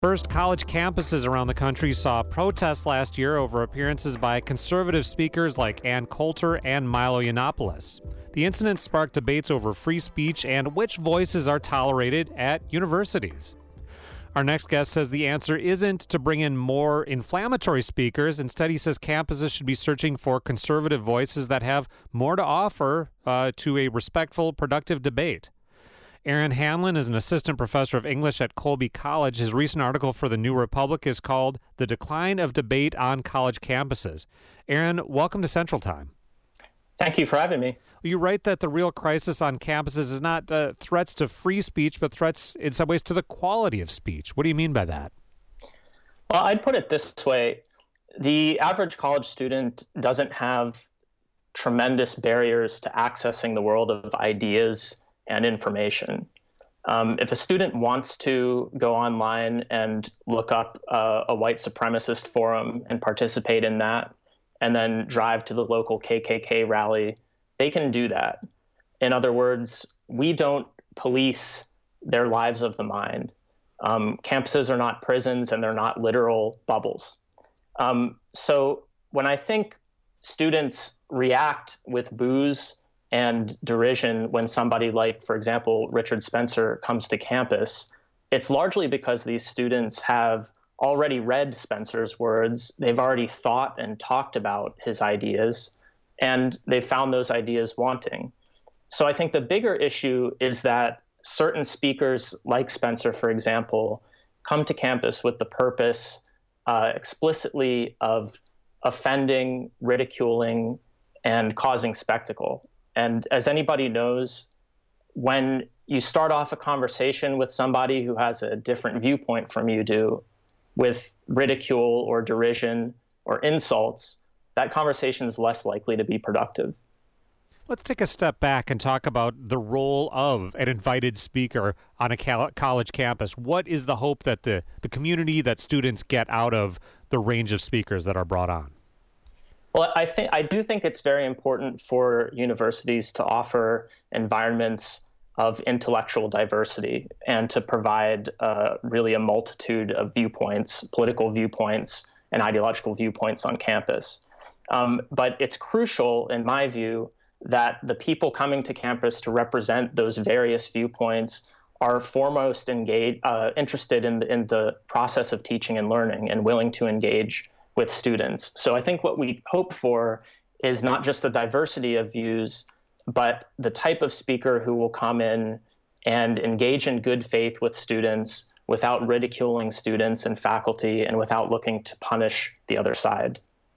First, college campuses around the country saw protests last year over appearances by conservative speakers like Ann Coulter and Milo Yiannopoulos. The incident sparked debates over free speech and which voices are tolerated at universities. Our next guest says the answer isn't to bring in more inflammatory speakers. Instead, he says campuses should be searching for conservative voices that have more to offer to a respectful, productive debate. Aaron Hanlon is an assistant professor of English at Colby College. His recent article for the New Republic is called The Decline of Debate on College Campuses. Aaron, welcome to Central Time. Thank you for having me. You write that the real crisis on campuses is not threats to free speech, but threats in some ways to the quality of speech. What do you mean by that? Well, I'd put it this way. The average college student doesn't have tremendous barriers to accessing the world of ideas and information. If a student wants to go online and look up a white supremacist forum and participate in that, and then drive to the local KKK rally, they can do that. In other words, we don't police their lives of the mind. Campuses are not prisons and they're not literal bubbles. So when I think students react with boos and derision when somebody like, for example, Richard Spencer comes to campus, it's largely because these students have already read Spencer's words, they've already thought and talked about his ideas, and they've found those ideas wanting. So I think the bigger issue is that certain speakers like Spencer, for example, come to campus with the purpose explicitly of offending, ridiculing, and causing spectacle. And as anybody knows, when you start off a conversation with somebody who has a different viewpoint from you do, with ridicule or derision or insults, that conversation is less likely to be productive. Let's take a step back and talk about the role of an invited speaker on a college campus. What is the hope that the community, that students get out of the range of speakers that are brought on? Well, I do think it's very important for universities to offer environments of intellectual diversity and to provide really a multitude of viewpoints, political viewpoints, and ideological viewpoints on campus. But it's crucial, in my view, that the people coming to campus to represent those various viewpoints are foremost interested in the process of teaching and learning and willing to engage with students. So I think what we hope for is not just the diversity of views, but the type of speaker who will come in and engage in good faith with students without ridiculing students and faculty and without looking to punish the other side.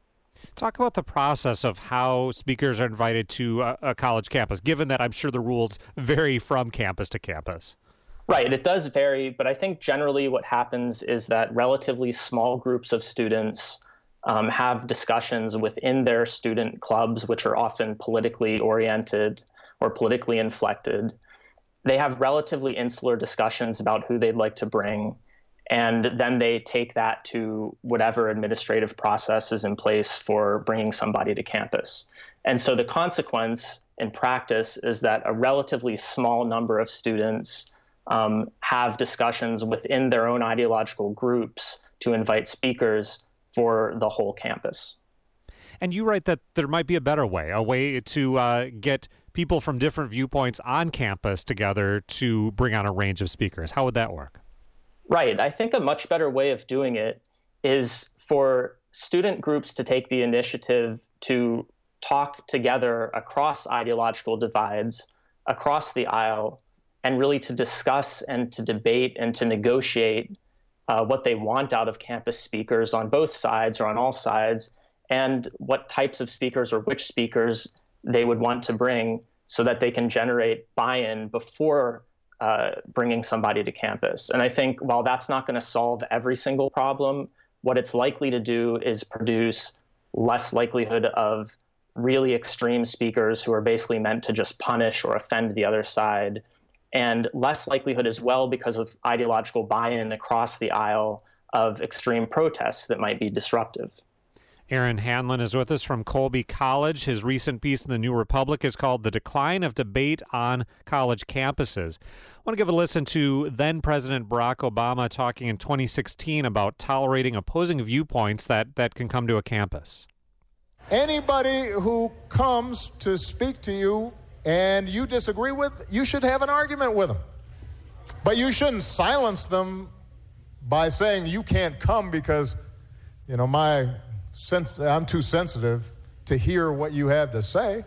Talk about the process of how speakers are invited to a college campus, given that I'm sure the rules vary from campus to campus. Right, it does vary, but I think generally what happens is that relatively small groups of students have discussions within their student clubs, which are often politically oriented or politically inflected. They have relatively insular discussions about who they'd like to bring, and then they take that to whatever administrative process is in place for bringing somebody to campus. And so the consequence in practice is that a relatively small number of students have discussions within their own ideological groups to invite speakers for the whole campus. And you write that there might be a way to get people from different viewpoints on campus together to bring on a range of speakers. How would that work? Right. I think a much better way of doing it is for student groups to take the initiative to talk together across ideological divides, across the aisle, and really to discuss and to debate and to negotiate what they want out of campus speakers on both sides or on all sides, and what types of speakers or which speakers they would want to bring so that they can generate buy-in before bringing somebody to campus. And I think while that's not going to solve every single problem, what it's likely to do is produce less likelihood of really extreme speakers who are basically meant to just punish or offend the other side, and less likelihood as well because of ideological buy-in across the aisle of extreme protests that might be disruptive. Aaron Hanlon is with us from Colby College. His recent piece in the New Republic is called "The Decline of Debate on College Campuses." I want to give a listen to then President Barack Obama talking in 2016 about tolerating opposing viewpoints that can come to a campus. Anybody who comes to speak to you and you disagree with, you should have an argument with them. But you shouldn't silence them by saying you can't come because, I'm too sensitive to hear what you have to say.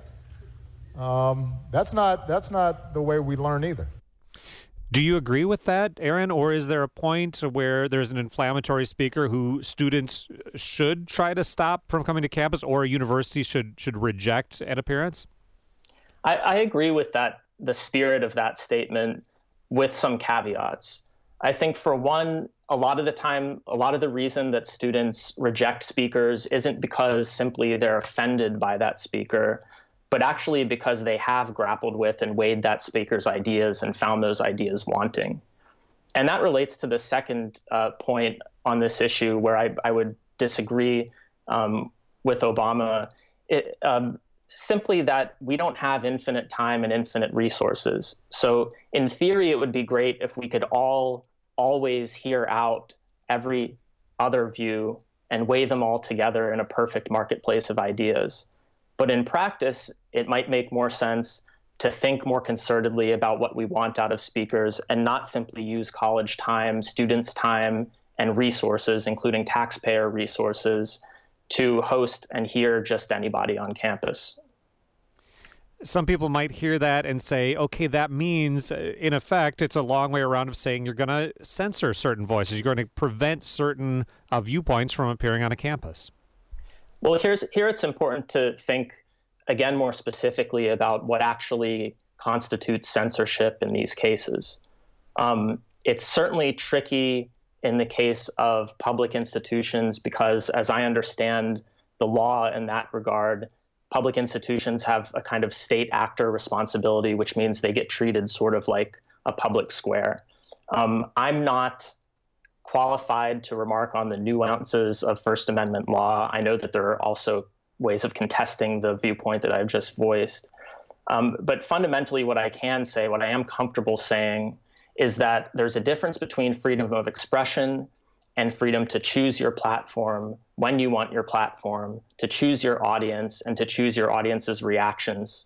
That's not the way we learn either. Do you agree with that, Aaron, or is there a point where there's an inflammatory speaker who students should try to stop from coming to campus, or a university should reject an appearance? I agree with that, the spirit of that statement, with some caveats. I think, for one, a lot of the reason that students reject speakers isn't because simply they're offended by that speaker, but actually because they have grappled with and weighed that speaker's ideas and found those ideas wanting. And that relates to the second point on this issue, where I would disagree with Obama. Simply that we don't have infinite time and infinite resources. So in theory, it would be great if we could always hear out every other view and weigh them all together in a perfect marketplace of ideas. But in practice, it might make more sense to think more concertedly about what we want out of speakers and not simply use college time, students' time, and resources, including taxpayer resources, to host and hear just anybody on campus. Some people might hear that and say, okay, that means, in effect, it's a long way around of saying you're going to censor certain voices. You're going to prevent certain viewpoints from appearing on a campus. Well, here it's important to think, again, more specifically about what actually constitutes censorship in these cases. It's certainly tricky in the case of public institutions because, as I understand the law in that regard, public institutions have a kind of state actor responsibility, which means they get treated sort of like a public square. I'm not qualified to remark on the nuances of First Amendment law. I know that there are also ways of contesting the viewpoint that I've just voiced. But fundamentally, what I can say, what I am comfortable saying, is that there's a difference between freedom of expression and freedom to choose your platform when you want your platform, to choose your audience, and to choose your audience's reactions.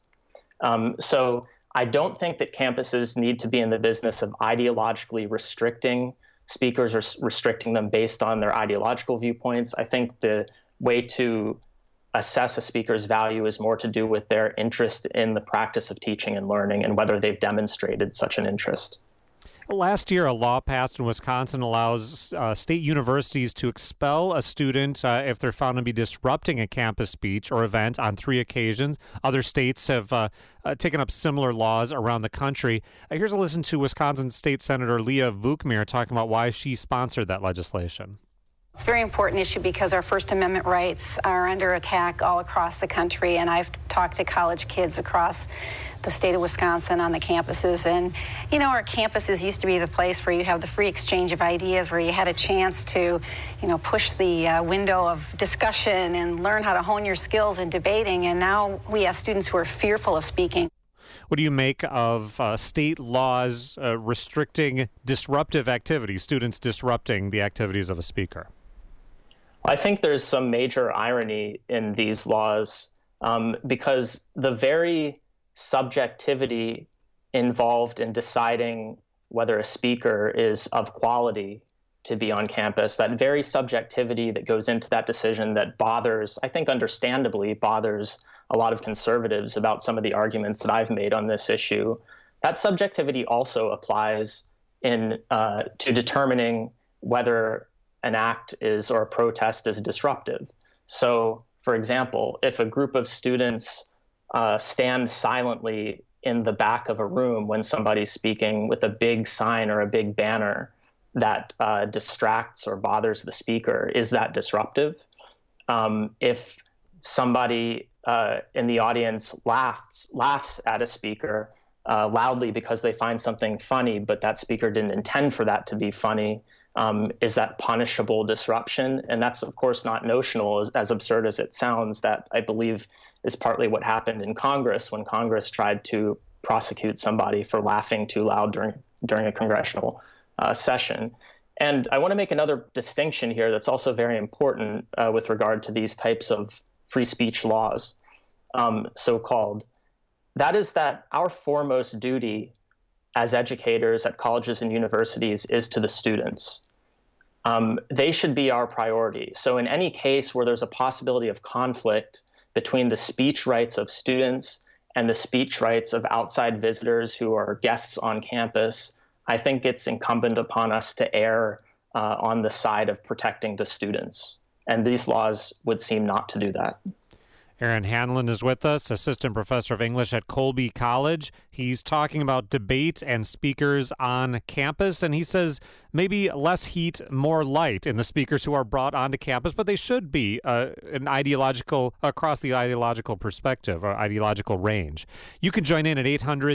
So I don't think that campuses need to be in the business of ideologically restricting speakers or restricting them based on their ideological viewpoints. I think the way to assess a speaker's value is more to do with their interest in the practice of teaching and learning and whether they've demonstrated such an interest. Last year, a law passed in Wisconsin allows state universities to expel a student if they're found to be disrupting a campus speech or event on 3 occasions. Other states have taken up similar laws around the country. Here's a listen to Wisconsin State Senator Leah Vukmir talking about why she sponsored that legislation. It's a very important issue because our First Amendment rights are under attack all across the country, and I've talked to college kids across the state of Wisconsin on the campuses, and our campuses used to be the place where you have the free exchange of ideas, where you had a chance to push the window of discussion and learn how to hone your skills in debating, and now we have students who are fearful of speaking. What do you make of state laws restricting disruptive activities, students disrupting the activities of a speaker? I think there's some major irony in these laws because the very subjectivity involved in deciding whether a speaker is of quality to be on campus, that very subjectivity that goes into that decision that bothers, I think understandably bothers a lot of conservatives about some of the arguments that I've made on this issue, that subjectivity also applies to determining whether an act is or a protest is disruptive. So, for example, if a group of students stand silently in the back of a room when somebody's speaking with a big sign or a big banner that distracts or bothers the speaker, is that disruptive? If somebody in the audience laughs at a speaker loudly because they find something funny, but that speaker didn't intend for that to be funny, is that punishable disruption. And that's, of course, not notional, as absurd as it sounds. That, I believe, is partly what happened in Congress when Congress tried to prosecute somebody for laughing too loud during a congressional session. And I want to make another distinction here that's also very important with regard to these types of free speech laws, so-called. That is that our foremost duty as educators at colleges and universities is to the students. They should be our priority. So in any case where there's a possibility of conflict between the speech rights of students and the speech rights of outside visitors who are guests on campus, I think it's incumbent upon us to err on the side of protecting the students. And these laws would seem not to do that. Aaron Hanlon is with us, assistant professor of English at Colby College. He's talking about debate and speakers on campus, and he says maybe less heat, more light in the speakers who are brought onto campus, but they should be across the ideological perspective or ideological range. You can join in at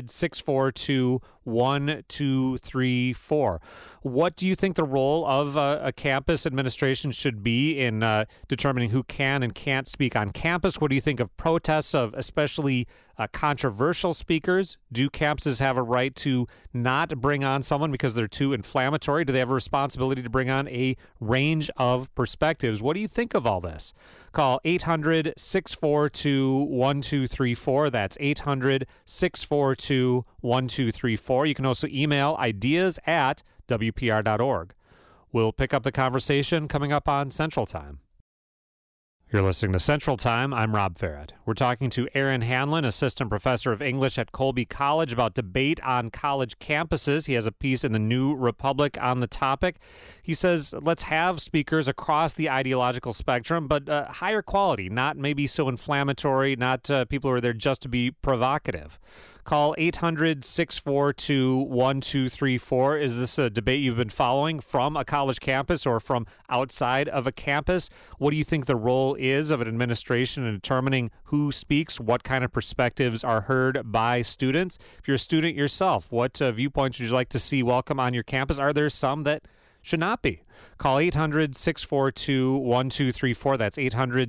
800-642-1234. What do you think the role of a campus administration should be in determining who can and can't speak on campus? What do you think of protests of especially controversial speakers? Do campuses have a right to not bring on someone because they're too inflammatory? Do they have a responsibility to bring on a range of perspectives? What do you think of all this? Call 800-642-1234. That's 800-642-1234. You can also email ideas@wpr.org. We'll pick up the conversation coming up on Central Time. You're listening to Central Time. I'm Rob Farrett. We're talking to Aaron Hanlon, assistant professor of English at Colby College, about debate on college campuses. He has a piece in the New Republic on the topic. He says, let's have speakers across the ideological spectrum, but higher quality, not maybe so inflammatory, not people who are there just to be provocative. Call 800-642-1234. Is this a debate you've been following from a college campus or from outside of a campus? What do you think the role is of an administration in determining who speaks, what kind of perspectives are heard by students? If you're a student yourself, what viewpoints would you like to see welcome on your campus? Are there some that should not be? Call 800-642-1234. That's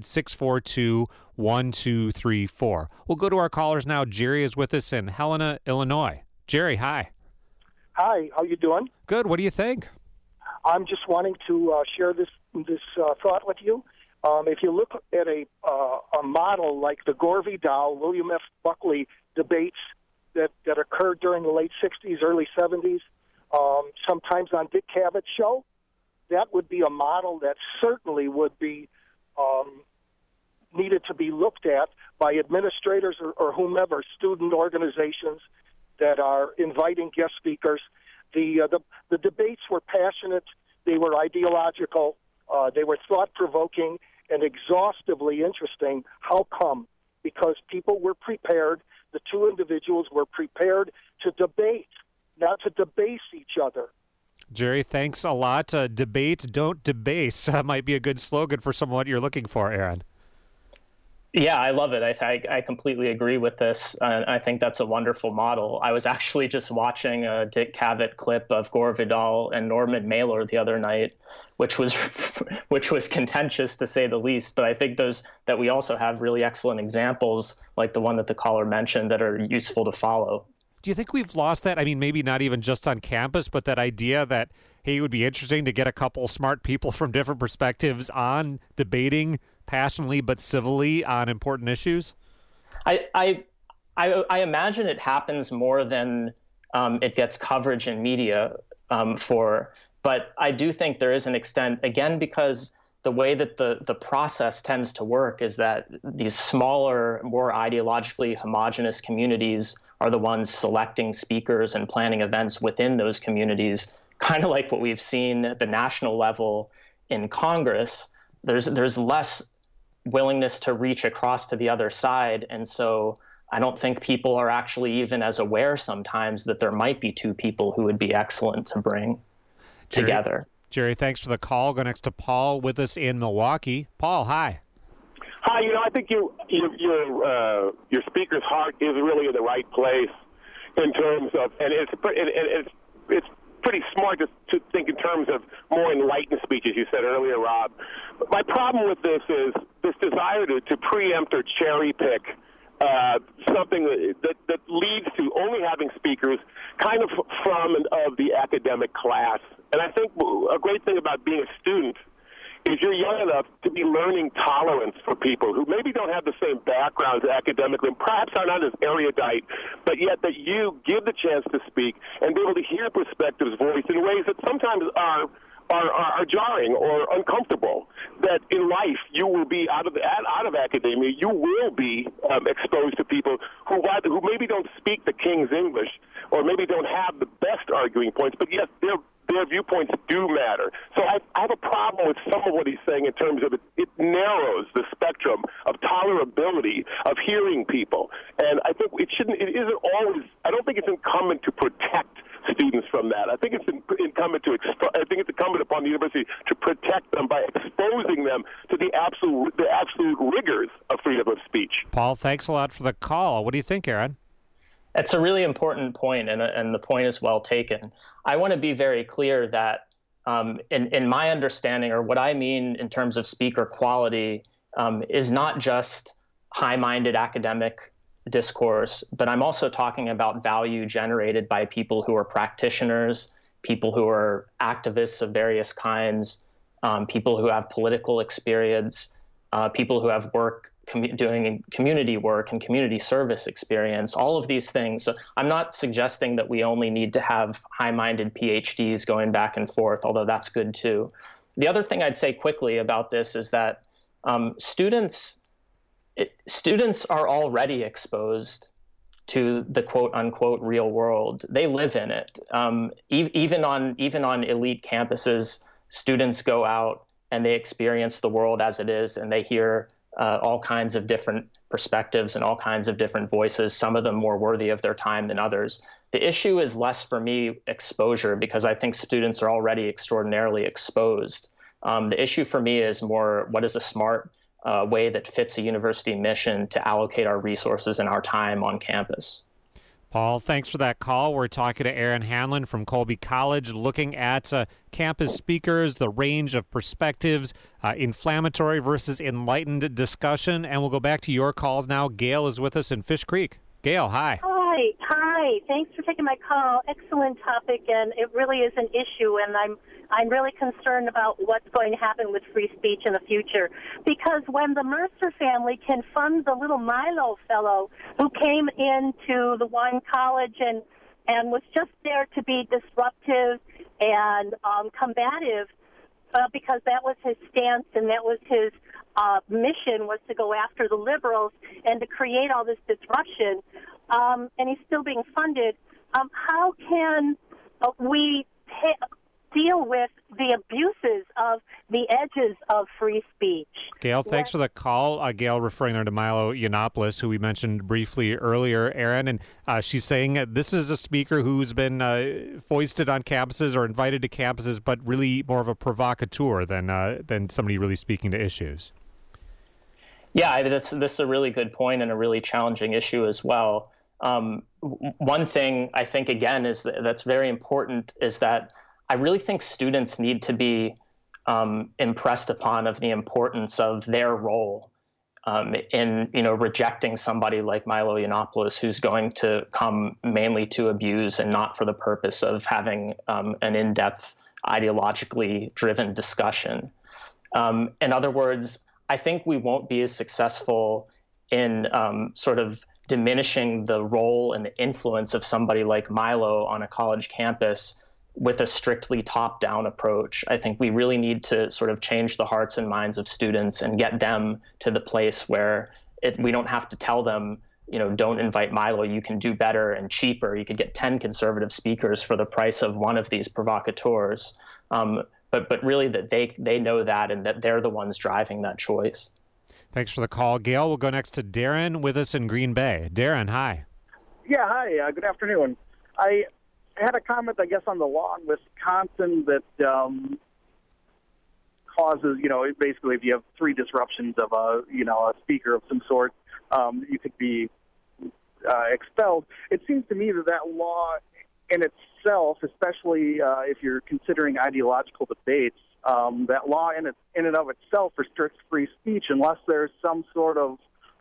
800-642-1234. We'll go to our callers now. Jerry is with us in Helena, Illinois. Jerry, hi. Hi, how you doing? Good. What do you think? I'm just wanting to share this thought with you. If you look at a model like the Gore v. Dow, William F. Buckley debates that occurred during the late 60s, early 70s, sometimes on Dick Cavett's show, that would be a model that certainly would be needed to be looked at by administrators or whomever, student organizations that are inviting guest speakers. The debates were passionate, they were ideological, they were thought-provoking and exhaustively interesting. How come? Because people were prepared, the two individuals were prepared to debate, not to debase each other. Jerry, thanks a lot. Debate, don't debase might be a good slogan for some of what you're looking for, Aaron. Yeah, I love it. I completely agree with this. I think that's a wonderful model. I was actually just watching a Dick Cavett clip of Gore Vidal and Norman Mailer the other night, which was contentious to say the least. But I think that we also have really excellent examples like the one that the caller mentioned that are useful to follow. Do you think we've lost that? I mean, maybe not even just on campus, but that idea that, hey, it would be interesting to get a couple smart people from different perspectives on debating passionately but civilly on important issues? I imagine it happens more than it gets coverage in media but I do think there is an extent, again, because the way that the process tends to work is that these smaller, more ideologically homogenous communities are the ones selecting speakers and planning events within those communities, kind of like what we've seen at the national level in Congress. There's less willingness to reach across to the other side, and so I don't think people are actually even as aware sometimes that there might be two people who would be excellent to bring together. Jerry, thanks for the call. Go next to Paul with us in Milwaukee. Paul, hi. Hi. I think your speaker's heart is really in the right place in terms of, and it's pretty smart to think in terms of more enlightened speech, as you said earlier, Rob. But my problem with this is this desire to preempt or cherry pick something that leads to only having speakers kind of from and of the academic class. And I think a great thing about being a student is you're young enough to be learning tolerance for people who maybe don't have the same backgrounds academically and perhaps are not as erudite, but yet that you give the chance to speak and be able to hear perspectives voiced in ways that sometimes are jarring or uncomfortable. That in life you will be out of academia, you will be exposed to people who maybe don't speak the King's English or maybe don't have the best arguing points, but yes, their viewpoints do matter. So I have a problem with some of what he's saying in terms of it narrows the spectrum of tolerability of hearing people. And I think I don't think it's incumbent to protect students from that. I think it's incumbent upon the university to protect them by exposing them to the absolute rigors of freedom of speech. Paul, thanks a lot for the call. What do you think, Aaron? It's a really important point, and the point is well taken. I want to be very clear that in my understanding, or what I mean in terms of speaker quality, is not just high-minded academic discourse, but I'm also talking about value generated by people who are practitioners, people who are activists of various kinds, people who have political experience, people who have doing community work and community service experience, all of these things. So I'm not suggesting that we only need to have high-minded PhDs going back and forth, although that's good too. The other thing I'd say quickly about this is that students are already exposed to the quote-unquote real world. They live in it. Even on elite campuses, students go out and they experience the world as it is, and they hear all kinds of different perspectives and all kinds of different voices, some of them more worthy of their time than others. The issue is less for me exposure, because I think students are already extraordinarily exposed. The issue for me is more, what is a smart way that fits a university mission to allocate our resources and our time on campus? Paul, thanks for that call. We're talking to Aaron Hanlon from Colby College, looking at campus speakers, the range of perspectives, inflammatory versus enlightened discussion. And we'll go back to your calls now. Gail is with us in Fish Creek. Gail, hi. Hi. Thanks for taking my call. Excellent topic, and it really is an issue, and I'm really concerned about what's going to happen with free speech in the future. Because when the Mercer family can fund the little Milo fellow who came into the one college and was just there to be disruptive and combative, because that was his stance and that was his mission, was to go after the liberals and to create all this disruption, and he's still being funded. How can we deal with the abuses of the edges of free speech? Gail, thanks for the call. Gail referring there to Milo Yiannopoulos, who we mentioned briefly earlier, Aaron, and she's saying that this is a speaker who's been foisted on campuses or invited to campuses, but really more of a provocateur than somebody really speaking to issues. Yeah, this is a really good point and a really challenging issue as well. One thing I think, again, is that's very important is that I really think students need to be impressed upon of the importance of their role in rejecting somebody like Milo Yiannopoulos, who's going to come mainly to abuse and not for the purpose of having an in-depth, ideologically driven discussion. In other words, I think we won't be as successful in sort of diminishing the role and the influence of somebody like Milo on a college campus with a strictly top-down approach. I think we really need to sort of change the hearts and minds of students and get them to the place where we don't have to tell them, don't invite Milo, you can do better and cheaper. You could get 10 conservative speakers for the price of one of these provocateurs. But really that they know that and that they're the ones driving that choice. Thanks for the call, Gail. We'll go next to Darren with us in Green Bay. Darren, hi. Yeah, hi. Good afternoon. I had a comment, I guess, on the law in Wisconsin that causes, basically if you have 3 disruptions of a speaker of some sort, you could be expelled. It seems to me that law in itself, especially if you're considering ideological debates, that law in and of itself restricts free speech unless there's some sort of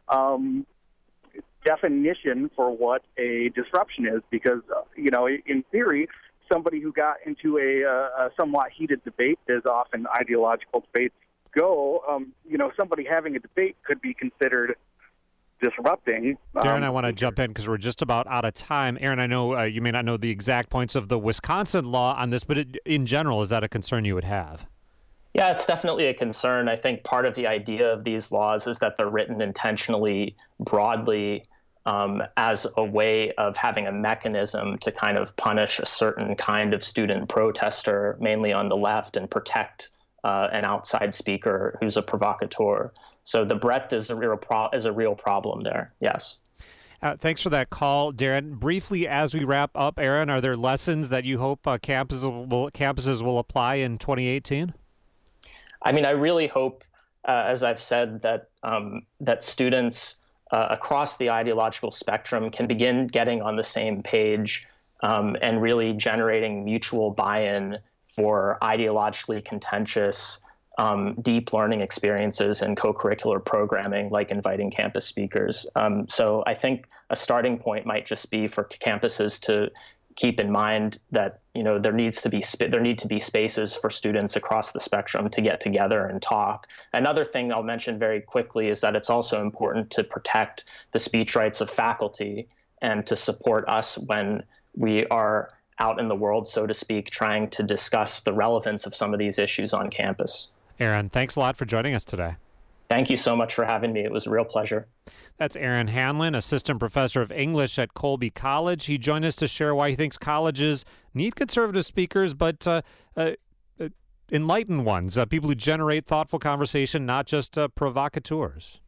definition for what a disruption is. Because, in theory, somebody who got into a somewhat heated debate, as often ideological debates go, somebody having a debate could be considered disrupting. Darren, I want to jump in because we're just about out of time. Aaron, I know you may not know the exact points of the Wisconsin law on this, but in general, is that a concern you would have? Yeah, it's definitely a concern. I think part of the idea of these laws is that they're written intentionally broadly as a way of having a mechanism to kind of punish a certain kind of student protester, mainly on the left, and protect an outside speaker who's a provocateur. So the breadth is a real problem there. Yes. Thanks for that call, Darren. Briefly, as we wrap up, Aaron, are there lessons that you hope campuses will apply in 2018? I mean, I really hope, as I've said, that that students across the ideological spectrum can begin getting on the same page and really generating mutual buy-in for ideologically contentious, deep learning experiences and co-curricular programming, like inviting campus speakers. So I think a starting point might just be for campuses to keep in mind that there need to be spaces for students across the spectrum to get together and talk. Another thing I'll mention very quickly is that it's also important to protect the speech rights of faculty and to support us when we are out in the world, so to speak, trying to discuss the relevance of some of these issues on campus. Aaron, thanks a lot for joining us today. Thank you so much for having me. It was a real pleasure. That's Aaron Hanlon, assistant professor of English at Colby College. He joined us to share why he thinks colleges need conservative speakers, but enlightened ones, people who generate thoughtful conversation, not just provocateurs.